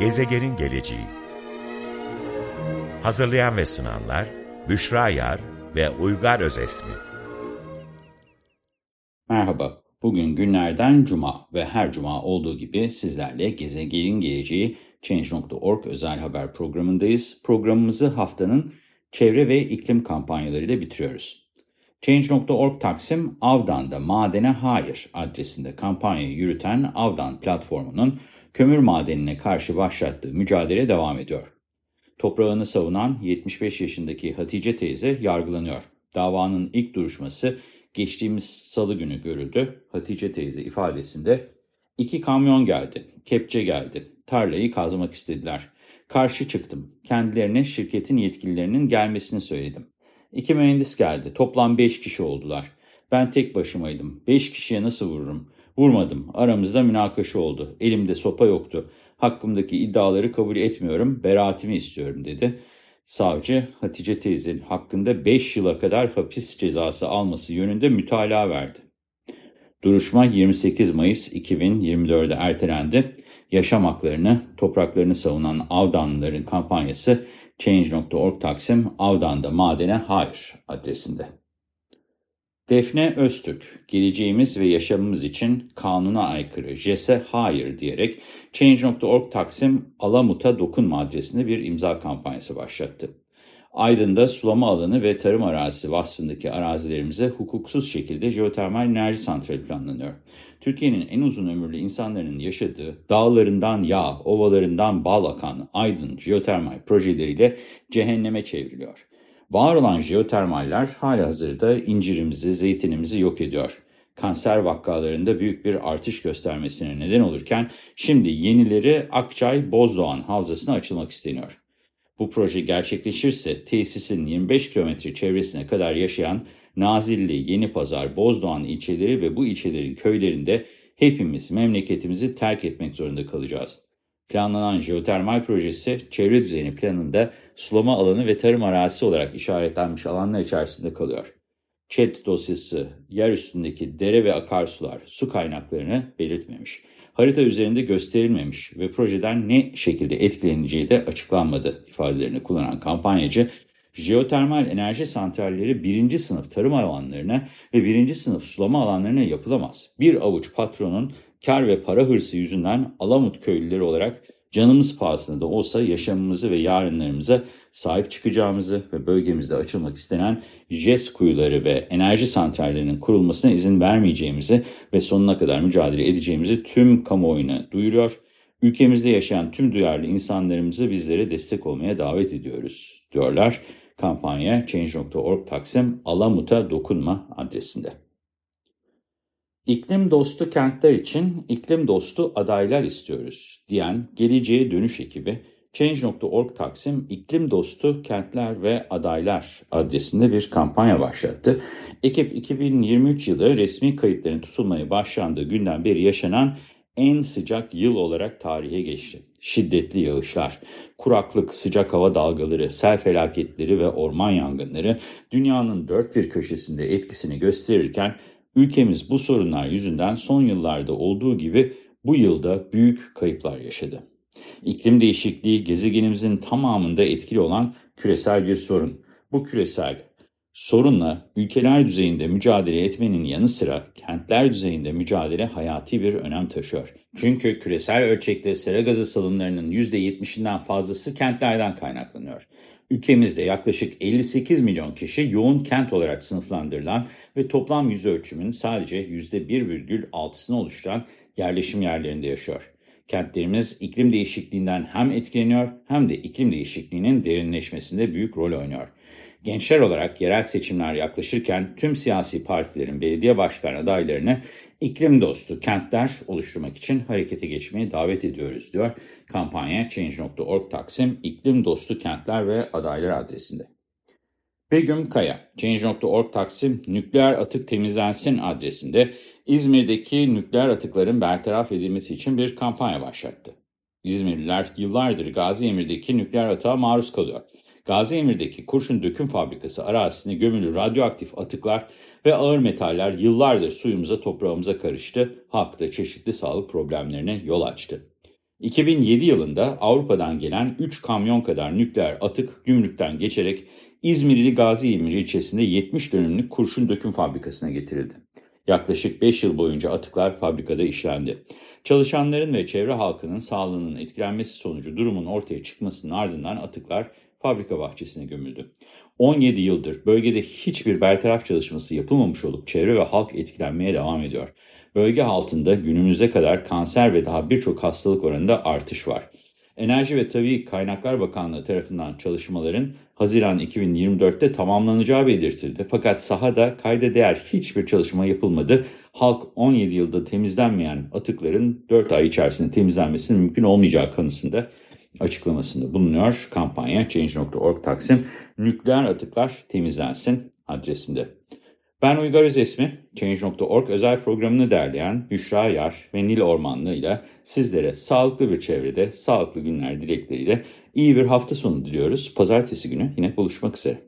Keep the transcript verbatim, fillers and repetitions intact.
Gezegenin geleceği. Hazırlayan ve sunanlar Büşra Yar ve Uygar Özesmi. Merhaba, bugün günlerden Cuma ve her Cuma olduğu gibi sizlerle Gezegenin Geleceği Change nokta org özel haber programındayız. Programımızı haftanın çevre ve iklim kampanyalarıyla bitiriyoruz. Change nokta org Taksim, Avdan'da Madene Hayır adresinde kampanyayı yürüten Avdan platformunun kömür madenine karşı başlattığı mücadele devam ediyor. Toprağını savunan yetmiş beş yaşındaki Hatice teyze yargılanıyor. Davanın ilk duruşması geçtiğimiz salı günü görüldü. Hatice teyze ifadesinde iki kamyon geldi, kepçe geldi, tarlayı kazmak istediler. Karşı çıktım, kendilerine şirketin yetkililerinin gelmesini söyledim. İki mühendis geldi, toplam beş kişi oldular. Ben tek başımaydım, beş kişiye nasıl vururum? Vurmadım, aramızda münakaşa oldu, elimde sopa yoktu. Hakkımdaki iddiaları kabul etmiyorum, beraatimi istiyorum dedi. Savcı, Hatice teyzenin hakkında beş yıla kadar hapis cezası alması yönünde mütalaa verdi. Duruşma yirmi sekiz Mayıs iki bin yirmi dört'e ertelendi. Yaşam haklarını, topraklarını savunan Avdanlıların kampanyası Change nokta org Taksim, Avdan'da Madene Hayır adresinde. Defne Öztürk, geleceğimiz ve yaşamımız için kanuna aykırı, J E S'e hayır diyerek Change nokta org Taksim, Alamut'a dokunma adresinde bir imza kampanyası başlattı. Aydın'da sulama alanı ve tarım arazisi vasfındaki arazilerimize hukuksuz şekilde jeotermal enerji santrali planlanıyor. Türkiye'nin en uzun ömürlü insanların yaşadığı, dağlarından yağ, ovalarından bal akan Aydın jeotermal projeleriyle cehenneme çevriliyor. Var olan jeotermaller halihazırda incirimizi, zeytinimizi yok ediyor. Kanser vakalarında büyük bir artış göstermesine neden olurken şimdi yenileri Akçay Bozdoğan Havzası'na açılmak isteniyor. Bu proje gerçekleşirse tesisin yirmi beş kilometre çevresine kadar yaşayan Nazilli, Yenipazar, Bozdoğan ilçeleri ve bu ilçelerin köylerinde hepimiz memleketimizi terk etmek zorunda kalacağız. Planlanan jeotermal projesi çevre düzeni planında sulama alanı ve tarım arazisi olarak işaretlenmiş alanlar içerisinde kalıyor. ÇED dosyası yer üstündeki dere ve akarsular, su kaynaklarını belirtmemiş. Harita üzerinde gösterilmemiş ve projeden ne şekilde etkileneceği de açıklanmadı ifadelerini kullanan kampanyacı, jeotermal enerji santralleri birinci sınıf tarım alanlarına ve birinci sınıf sulama alanlarına yapılamaz. Bir avuç patronun kar ve para hırsı yüzünden Alamut köylüleri olarak canımız pahasına da olsa yaşamımızı ve yarınlarımıza sahip çıkacağımızı ve bölgemizde açılmak istenen J E S kuyuları ve enerji santrallerinin kurulmasına izin vermeyeceğimizi ve sonuna kadar mücadele edeceğimizi tüm kamuoyuna duyuruyor. Ülkemizde yaşayan tüm duyarlı insanlarımızı bizlere destek olmaya davet ediyoruz, diyorlar kampanya Change nokta org Taksim Alamut'a dokunma adresinde. İklim dostu kentler için iklim dostu adaylar istiyoruz diyen Geleceğe Dönüş ekibi Change nokta org Taksim iklim dostu kentler ve adaylar adresinde bir kampanya başlattı. Ekip iki bin yirmi üç yılı resmi kayıtların tutulmaya başlandığı günden beri yaşanan en sıcak yıl olarak tarihe geçti. Şiddetli yağışlar, kuraklık, sıcak hava dalgaları, sel felaketleri ve orman yangınları dünyanın dört bir köşesinde etkisini gösterirken ülkemiz bu sorunlar yüzünden son yıllarda olduğu gibi bu yılda büyük kayıplar yaşadı. İklim değişikliği gezegenimizin tamamında etkili olan küresel bir sorun. Bu küresel sorunla ülkeler düzeyinde mücadele etmenin yanı sıra kentler düzeyinde mücadele hayati bir önem taşıyor. Çünkü küresel ölçekte sera gazı salımlarının yüzde yetmişinden fazlası kentlerden kaynaklanıyor. Ülkemizde yaklaşık elli sekiz milyon kişi yoğun kent olarak sınıflandırılan ve toplam yüz ölçümün sadece yüzde bir virgül altısını oluşturan yerleşim yerlerinde yaşıyor. Kentlerimiz iklim değişikliğinden hem etkileniyor hem de iklim değişikliğinin derinleşmesinde büyük rol oynuyor. Gençler olarak yerel seçimler yaklaşırken tüm siyasi partilerin belediye başkan adaylarını iklim dostu kentler oluşturmak için harekete geçmeye davet ediyoruz, diyor kampanya Change nokta org Taksim iklim dostu kentler ve adaylar adresinde. Begüm Kaya, Change nokta org Taksim nükleer atık temizlensin adresinde İzmir'deki nükleer atıkların bertaraf edilmesi için bir kampanya başlattı. İzmirliler yıllardır Gaziemir'deki nükleer atığa maruz kalıyor. Gaziemir'deki kurşun döküm fabrikası arazisine gömülü radyoaktif atıklar ve ağır metaller yıllardır suyumuza, toprağımıza karıştı. Halkta çeşitli sağlık problemlerine yol açtı. iki bin yedi yılında Avrupa'dan gelen üç kamyon kadar nükleer atık gümrükten geçerek İzmirli Gazi İlmir ilçesinde yetmiş dönümlük kurşun döküm fabrikasına getirildi. Yaklaşık beş yıl boyunca atıklar fabrikada işlendi. Çalışanların ve çevre halkının sağlığının etkilenmesi sonucu durumun ortaya çıkmasının ardından atıklar fabrika bahçesine gömüldü. on yedi yıldır bölgede hiçbir bertaraf çalışması yapılmamış olup çevre ve halk etkilenmeye devam ediyor. Bölge altında günümüze kadar kanser ve daha birçok hastalık oranında artış var. Enerji ve Tabii Kaynaklar Bakanlığı tarafından çalışmaların Haziran iki bin yirmi dörtte tamamlanacağı belirtildi. Fakat sahada kayda değer hiçbir çalışma yapılmadı. Halk on yedi yılda temizlenmeyen atıkların dört ay içerisinde temizlenmesinin mümkün olmayacağı kanısında açıklamasında bulunuyor. Kampanya Change nokta org Taksim nükleer atıklar temizlensin adresinde. Ben Uygar Özesmi, Change nokta org özel programını derleyen Büşra Yar ve Nil Ormanlı ile sizlere sağlıklı bir çevrede, sağlıklı günler dilekleriyle iyi bir hafta sonu diliyoruz. Pazartesi günü yine buluşmak üzere.